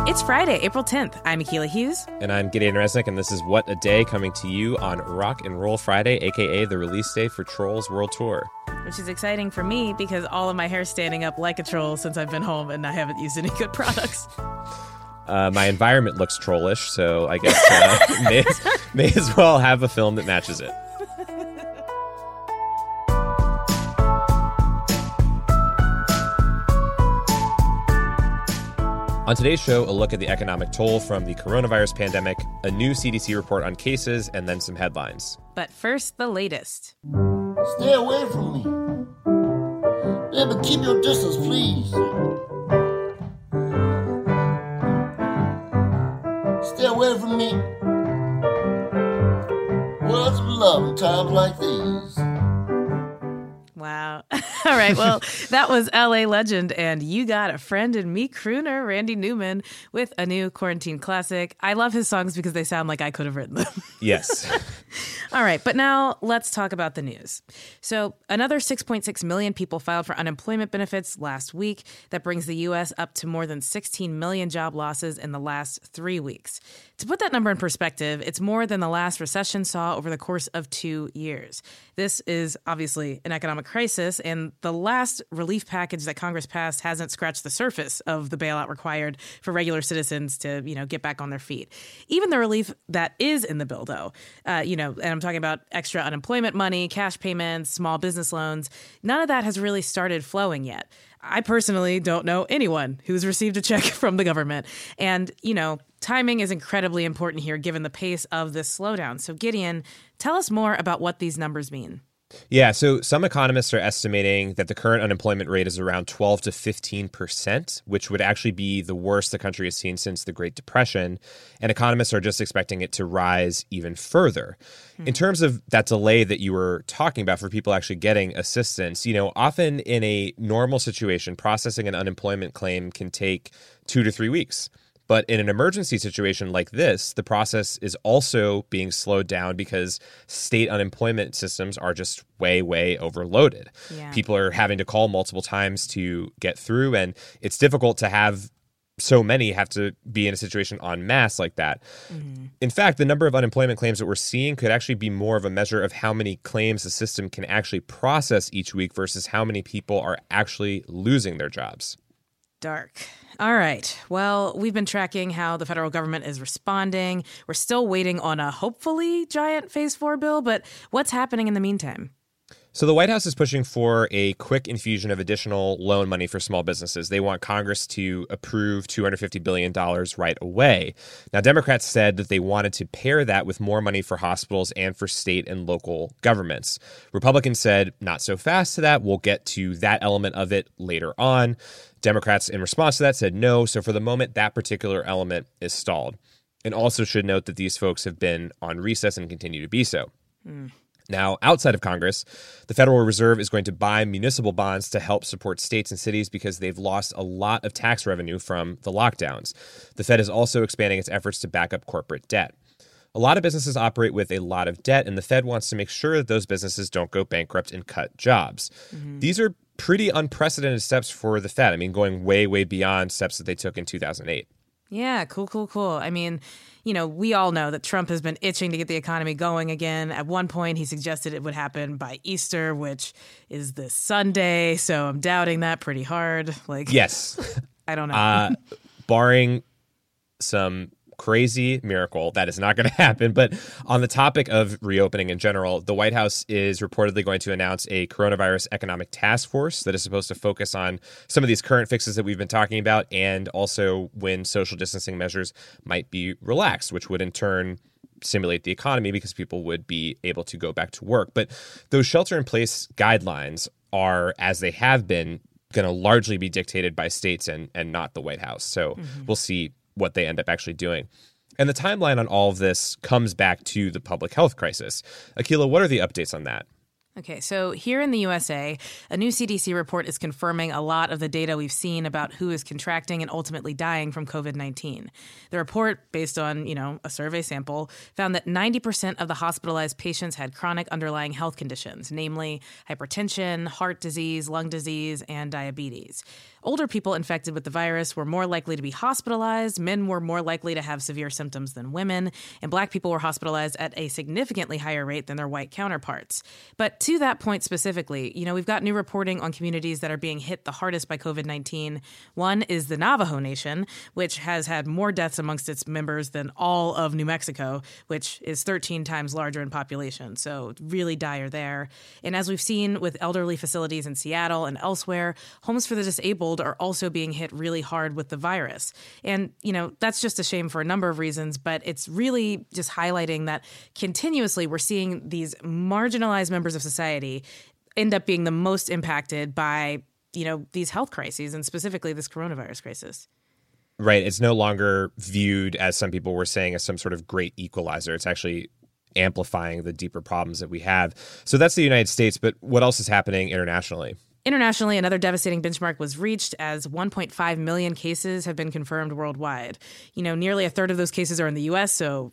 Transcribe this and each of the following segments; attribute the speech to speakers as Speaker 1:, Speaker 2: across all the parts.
Speaker 1: It's Friday, April 10th. I'm Akilah Hughes.
Speaker 2: And I'm Gideon Resnick, and this is What a Day, coming to you on Rock and Roll Friday, a.k.a. the release day for Trolls World Tour.
Speaker 1: Which is exciting for me because all of my hair's standing up like a troll since I've been home and I haven't used any good products.
Speaker 2: My environment looks trollish, so I guess may as well have a film that matches it. On today's show, a look at the economic toll from the coronavirus pandemic, a new CDC report on cases, and then some headlines.
Speaker 1: But first, the latest.
Speaker 3: Stay away from me. Yeah, but keep your distance, please. Stay away from me. Words of love in times like these.
Speaker 1: Wow. All right. Well, that was LA legend and You Got a Friend in Me crooner Randy Newman with a new quarantine classic. I love his songs because they sound like I could have written them.
Speaker 2: Yes.
Speaker 1: All right. But now let's talk about the news. So another 6.6 million people filed for unemployment benefits last week. That brings the U.S. up to more than 16 million job losses in the last 3 weeks. To put that number in perspective, it's more than the last recession saw over the course of 2 years. This is obviously an economic crisis, and the last relief package that Congress passed hasn't scratched the surface of the bailout required for regular citizens to, get back on their feet. Even the relief that is in the bill, though, and I'm talking about extra unemployment money, cash payments, small business loans, none of that has really started flowing yet. I personally don't know anyone who's received a check from the government. And, timing is incredibly important here given the pace of this slowdown. So, Gideon, tell us more about what these numbers mean.
Speaker 2: Yeah, so some economists are estimating that the current unemployment rate is around 12 to 15%, which would actually be the worst the country has seen since the Great Depression. And economists are just expecting it to rise even further. In terms of that delay that you were talking about for people actually getting assistance, often in a normal situation, processing an unemployment claim can take 2 to 3 weeks. But in an emergency situation like this, the process is also being slowed down because state unemployment systems are just way, way overloaded.
Speaker 1: Yeah.
Speaker 2: People are having to call multiple times to get through, and it's difficult to have so many have to be in a situation en masse like that. Mm-hmm. In fact, the number of unemployment claims that we're seeing could actually be more of a measure of how many claims the system can actually process each week versus how many people are actually losing their jobs.
Speaker 1: Dark. All right. Well, we've been tracking how the federal government is responding. We're still waiting on a hopefully giant Phase 4 bill, but what's happening in the meantime?
Speaker 2: So the White House is pushing for a quick infusion of additional loan money for small businesses. They want Congress to approve $250 billion right away. Now, Democrats said that they wanted to pair that with more money for hospitals and for state and local governments. Republicans said, not so fast to that. We'll get to that element of it later on. Democrats, in response to that, said no. So for the moment, that particular element is stalled. And also should note that these folks have been on recess and continue to be so. Now, outside of Congress, the Federal Reserve is going to buy municipal bonds to help support states and cities because they've lost a lot of tax revenue from the lockdowns. The Fed is also expanding its efforts to back up corporate debt. A lot of businesses operate with a lot of debt, and the Fed wants to make sure that those businesses don't go bankrupt and cut jobs. These are pretty unprecedented steps for the Fed. I mean, going way, way beyond steps that they took in 2008.
Speaker 1: Yeah, cool. I mean, we all know that Trump has been itching to get the economy going again. At one point, he suggested it would happen by Easter, which is this Sunday. So I'm doubting that pretty hard.
Speaker 2: Yes.
Speaker 1: I don't know.
Speaker 2: Barring some crazy miracle, that is not going to happen. But on the topic of reopening in general, the White House is reportedly going to announce a coronavirus economic task force that is supposed to focus on some of these current fixes that we've been talking about, and also when social distancing measures might be relaxed, which would in turn stimulate the economy because people would be able to go back to work. But those shelter-in-place guidelines are, as they have been, going to largely be dictated by states and not the White House. So we'll see what they end up actually doing. And the timeline on all of this comes back to the public health crisis. Akilah, what are the updates on that?
Speaker 1: Okay, so here in the USA, a new CDC report is confirming a lot of the data we've seen about who is contracting and ultimately dying from COVID-19. The report, based on, a survey sample, found that 90% of the hospitalized patients had chronic underlying health conditions, namely hypertension, heart disease, lung disease, and diabetes. Older people infected with the virus were more likely to be hospitalized, men were more likely to have severe symptoms than women, and Black people were hospitalized at a significantly higher rate than their white counterparts. But to that point specifically, we've got new reporting on communities that are being hit the hardest by COVID-19. One is the Navajo Nation, which has had more deaths amongst its members than all of New Mexico, which is 13 times larger in population. So really dire there. And as we've seen with elderly facilities in Seattle and elsewhere, homes for the disabled are also being hit really hard with the virus. And, that's just a shame for a number of reasons, but it's really just highlighting that continuously we're seeing these marginalized members of society end up being the most impacted by, these health crises and specifically this coronavirus crisis.
Speaker 2: Right. It's no longer viewed, as some people were saying, as some sort of great equalizer. It's actually amplifying the deeper problems that we have. So that's the United States, but what else is happening internationally?
Speaker 1: Internationally, another devastating benchmark was reached as 1.5 million cases have been confirmed worldwide. Nearly a third of those cases are in the U.S., so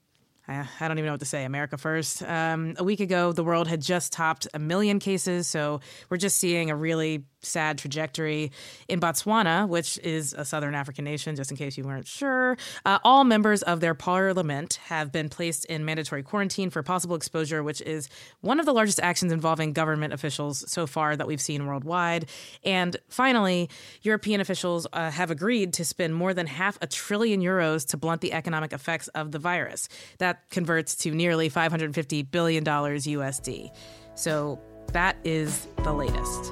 Speaker 1: I don't even know what to say. America first. A week ago, the world had just topped 1 million cases, so we're just seeing a really sad trajectory. In Botswana, which is a southern African nation, just in case you weren't sure, all members of their parliament have been placed in mandatory quarantine for possible exposure, which is one of the largest actions involving government officials so far that we've seen worldwide. And finally, European officials have agreed to spend more than €500 billion to blunt the economic effects of the virus. That converts to nearly $550 billion USD. So that is the latest.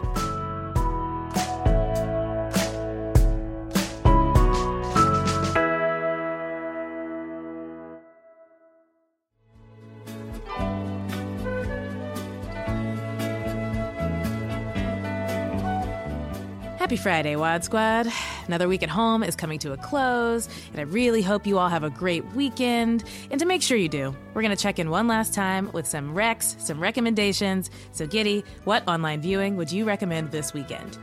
Speaker 1: Happy Friday, Wad Squad. Another week at home is coming to a close, and I really hope you all have a great weekend. And to make sure you do, we're going to check in one last time with some recs, some recommendations. So, Giddy, what online viewing would you recommend this weekend?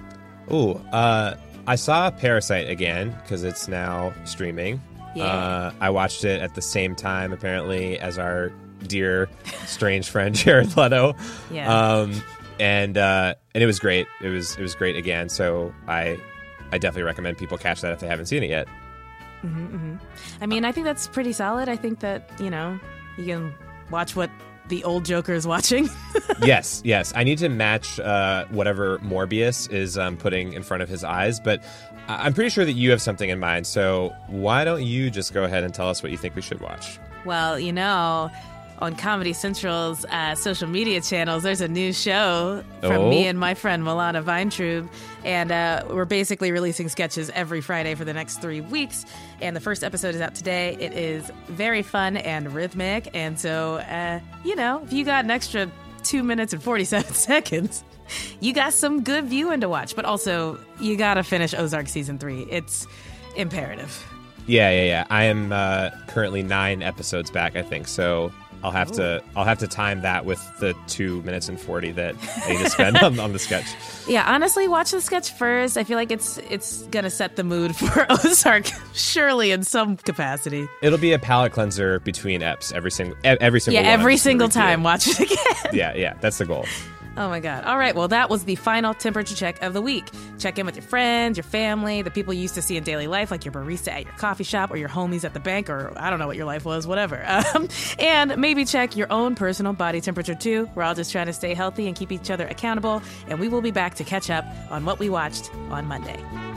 Speaker 2: I saw Parasite again because it's now streaming.
Speaker 1: Yeah.
Speaker 2: I watched it at the same time, apparently, as our dear strange friend Jared Leto.
Speaker 1: Yeah.
Speaker 2: And it was great. It was great again. So I definitely recommend people catch that if they haven't seen it yet.
Speaker 1: Mm-hmm, mm-hmm. I mean, I think that's pretty solid. I think that, you can watch what the old Joker is watching.
Speaker 2: Yes. I need to match whatever Morbius is putting in front of his eyes. But I'm pretty sure that you have something in mind. So why don't you just go ahead and tell us what you think we should watch?
Speaker 1: Well, on Comedy Central's social media channels, there's a new show from me and my friend Milana Weintraub, and we're basically releasing sketches every Friday for the next 3 weeks, and the first episode is out today. It is very fun and rhythmic, and so, if you got an extra 2 minutes and 47 seconds, you got some good viewing to watch, but also, you gotta finish Ozark Season 3. It's imperative.
Speaker 2: Yeah. I am currently 9 episodes back, I think, so I'll have to time that with the 2 minutes and 40 that I need to spend on the sketch. Yeah,
Speaker 1: honestly, watch the sketch first. I feel like it's gonna set the mood for Ozark, surely in some capacity.
Speaker 2: It'll be a palate cleanser between eps every single
Speaker 1: every single time. Watch it again.
Speaker 2: Yeah, that's the goal.
Speaker 1: Oh my God. All right. Well, that was the final temperature check of the week. Check in with your friends, your family, the people you used to see in daily life, like your barista at your coffee shop or your homies at the bank, or I don't know what your life was, whatever. And maybe check your own personal body temperature too. We're all just trying to stay healthy and keep each other accountable. And we will be back to catch up on what we watched on Monday.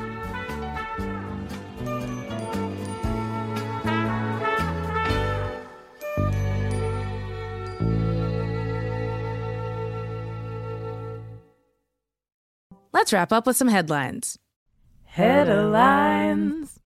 Speaker 1: Let's wrap up with some headlines. Headlines.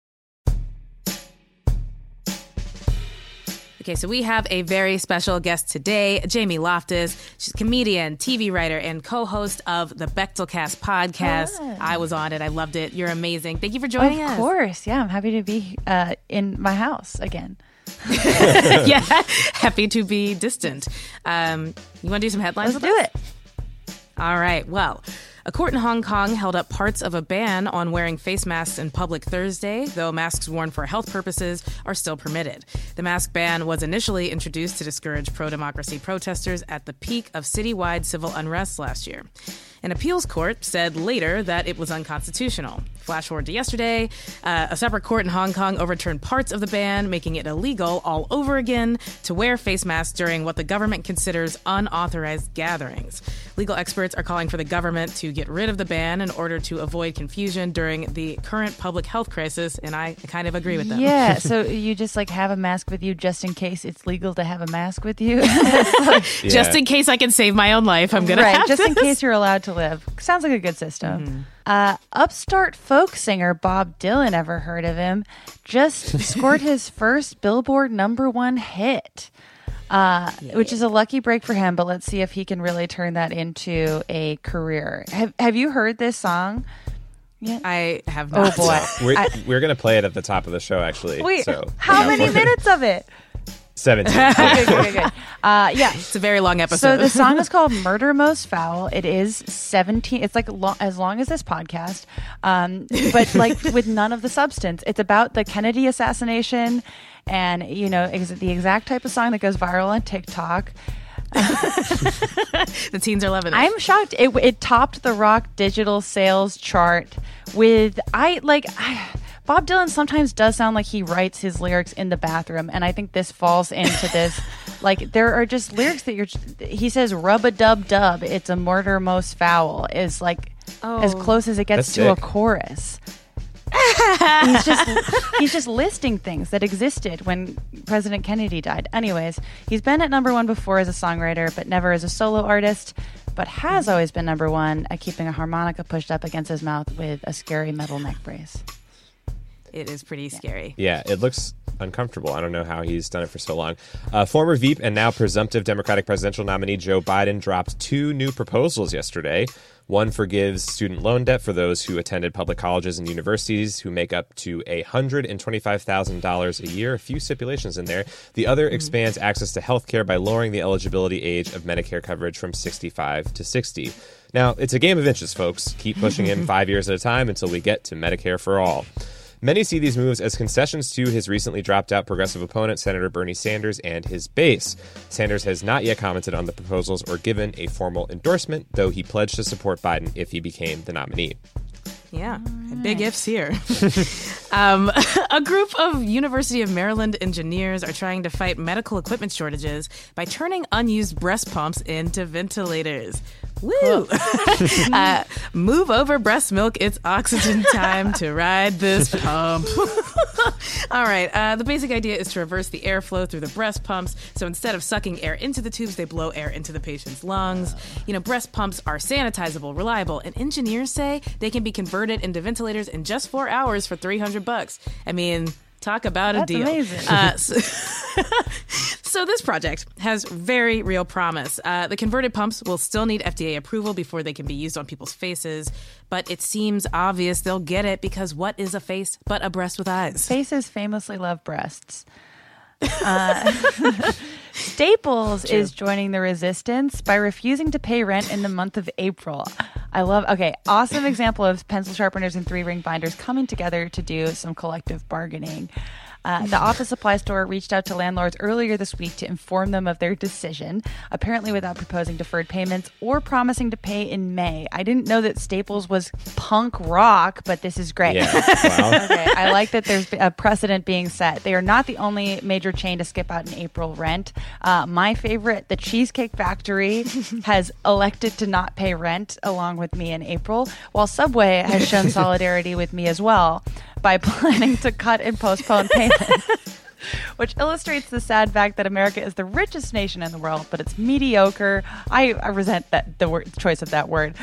Speaker 1: Okay, so we have a very special guest today, Jamie Loftus. She's a comedian, TV writer, and co-host of the Bechtelcast podcast. Hi. I was on it. I loved it. You're amazing. Thank you for joining us.
Speaker 4: Of course. Yeah, I'm happy to be in my house again.
Speaker 1: Yeah, happy to be distant. You want to do some headlines?
Speaker 4: Let's do it.
Speaker 1: All right. Well, a court in Hong Kong held up parts of a ban on wearing face masks in public Thursday, though masks worn for health purposes are still permitted. The mask ban was initially introduced to discourage pro-democracy protesters at the peak of citywide civil unrest last year. An appeals court said later that it was unconstitutional. Flash forward to yesterday, a separate court in Hong Kong overturned parts of the ban, making it illegal all over again to wear face masks during what the government considers unauthorized gatherings. Legal experts are calling for the government to get rid of the ban in order to avoid confusion during the current public health crisis, and I kind of agree with them.
Speaker 4: Yeah, so you just like have a mask with you just in case it's legal to have a mask with you.
Speaker 1: Just in case I can save my own life, I'm going to have
Speaker 4: just in
Speaker 1: this.
Speaker 4: case you're allowed to live. Sounds like a good system. Upstart folk singer Bob Dylan, ever heard of him, just scored his first Billboard #1 hit, which is a lucky break for him, but let's see if he can really turn that into a career. Have you heard this song? Yeah.
Speaker 1: I have not.
Speaker 4: Oh, boy.
Speaker 2: We're going to play it at the top of the show, actually.
Speaker 4: Wait,
Speaker 2: so,
Speaker 4: how many minutes of it?
Speaker 2: 17.
Speaker 4: Good. Yeah.
Speaker 1: It's a very long episode.
Speaker 4: So the song is called Murder Most Foul. It is 17. It's like as long as this podcast, but like with none of the substance. It's about the Kennedy assassination and, you know, the exact type of song that goes viral on TikTok.
Speaker 1: The teens are loving it.
Speaker 4: I'm shocked. It topped the rock digital sales chart with Bob Dylan sometimes does sound like he writes his lyrics in the bathroom, and I think this falls into this. Like, there are just lyrics that he says, rub-a-dub-dub, it's a murder most foul, is like as close as it gets
Speaker 2: That's
Speaker 4: to a
Speaker 2: sick.
Speaker 4: chorus. He's just listing things that existed when President Kennedy died. Anyways, he's been at #1 before as a songwriter, but never as a solo artist, but has always been #1 at keeping a harmonica pushed up against his mouth with a scary metal neck brace.
Speaker 1: It is pretty scary.
Speaker 2: Yeah, it looks uncomfortable. I don't know how he's done it for so long. Former Veep and now presumptive Democratic presidential nominee Joe Biden dropped 2 new proposals yesterday. One forgives student loan debt for those who attended public colleges and universities who make up to $125,000 a year. A few stipulations in there. The other expands access to health care by lowering the eligibility age of Medicare coverage from 65 to 60. Now, it's a game of inches, folks. Keep pushing him 5 years at a time until we get to Medicare for all. Many see these moves as concessions to his recently dropped-out progressive opponent, Senator Bernie Sanders, and his base. Sanders has not yet commented on the proposals or given a formal endorsement, though he pledged to support Biden if he became the nominee.
Speaker 1: Yeah, big ifs here. A group of University of Maryland engineers are trying to fight medical equipment shortages by turning unused breast pumps into ventilators. Woo! Move over, breast milk. It's oxygen time to ride this pump. All right. The basic idea is to reverse the airflow through the breast pumps. So instead of sucking air into the tubes, they blow air into the patient's lungs. You know, breast pumps are sanitizable, reliable, and engineers say they can be converted into ventilators in just 4 hours for $300. I mean, talk about a deal.
Speaker 4: Amazing.
Speaker 1: So this project has very real promise. The converted pumps will still need FDA approval before they can be used on people's faces, but it seems obvious they'll get it because what is a face but a breast with eyes?
Speaker 4: Faces famously love breasts. Staples is joining the resistance by refusing to pay rent in the month of April. Awesome example of pencil sharpeners and 3-ring binders coming together to do some collective bargaining. The office supply store reached out to landlords earlier this week to inform them of their decision, apparently without proposing deferred payments or promising to pay in May. I didn't know that Staples was punk rock, but this is great.
Speaker 2: Yeah, wow.
Speaker 4: Okay, I like that there's a precedent being set. They are not the only major chain to skip out in April rent. My favorite, the Cheesecake Factory, has elected to not pay rent along with me in April, while Subway has shown solidarity with me as well by planning to cut and postpone payments, which illustrates the sad fact that America is the richest nation in the world, but it's mediocre. I resent the choice of that word,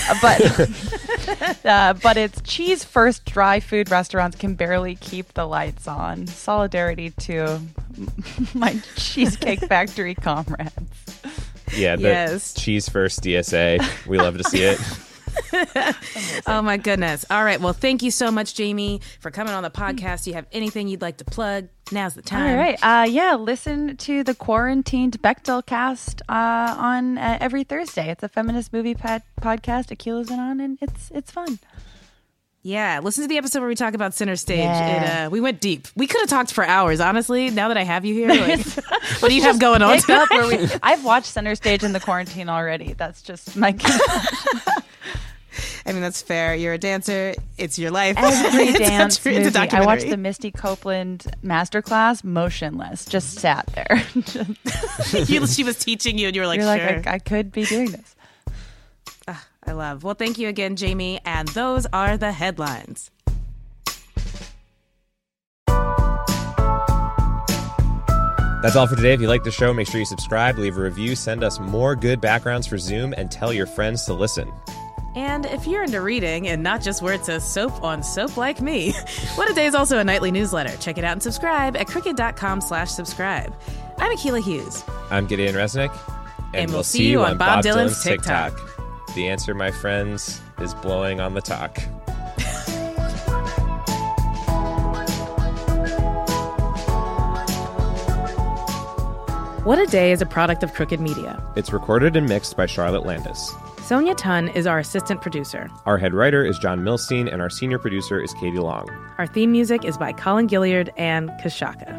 Speaker 4: but its cheese first dry food restaurants can barely keep the lights on. Solidarity to my Cheesecake Factory comrades.
Speaker 2: Yeah, the cheese first DSA. We love to see it.
Speaker 1: Oh, my goodness. All right. Well, thank you so much, Jamie, for coming on the podcast. Do you have anything you'd like to plug? Now's the time.
Speaker 4: All right. Listen to the Quarantined Bechdel cast on every Thursday. It's a feminist movie podcast. Akila's in on, and it's fun.
Speaker 1: Yeah, listen to the episode where we talk about Center Stage.
Speaker 4: Yeah.
Speaker 1: We went deep. We could have talked for hours, honestly. Now that I have you here, what do you have going on tonight?
Speaker 4: I've watched Center Stage in the quarantine already. That's just my
Speaker 1: I mean, that's fair. You're a dancer. It's your life.
Speaker 4: Every dance
Speaker 1: it's a
Speaker 4: movie. I watched
Speaker 1: documentary.
Speaker 4: the Misty Copeland masterclass, motionless, just sat there.
Speaker 1: She was teaching you, and you were like,
Speaker 4: You're
Speaker 1: sure.
Speaker 4: like, I could be doing this.
Speaker 1: I love. Well, thank you again, Jamie. And those are the headlines.
Speaker 2: That's all for today. If you like the show, make sure you subscribe, leave a review, send us more good backgrounds for Zoom, and tell your friends to listen.
Speaker 1: And if you're into reading and not just where it says soap on soap like me, What a Day is also a nightly newsletter. Check it out and subscribe at crooked.com/subscribe. I'm Akila Hughes.
Speaker 2: I'm Gideon Resnick.
Speaker 1: And we'll see you on Bob Dylan's TikTok.
Speaker 2: The answer, my friends, is blowing on the talk.
Speaker 1: What a Day is a product of Crooked Media.
Speaker 2: It's recorded and mixed by Charlotte Landis.
Speaker 1: Sonia Tun is our assistant producer.
Speaker 2: Our head writer is John Milstein, and our senior producer is Katie Long.
Speaker 1: Our theme music is by Colin Gilliard and Kashaka.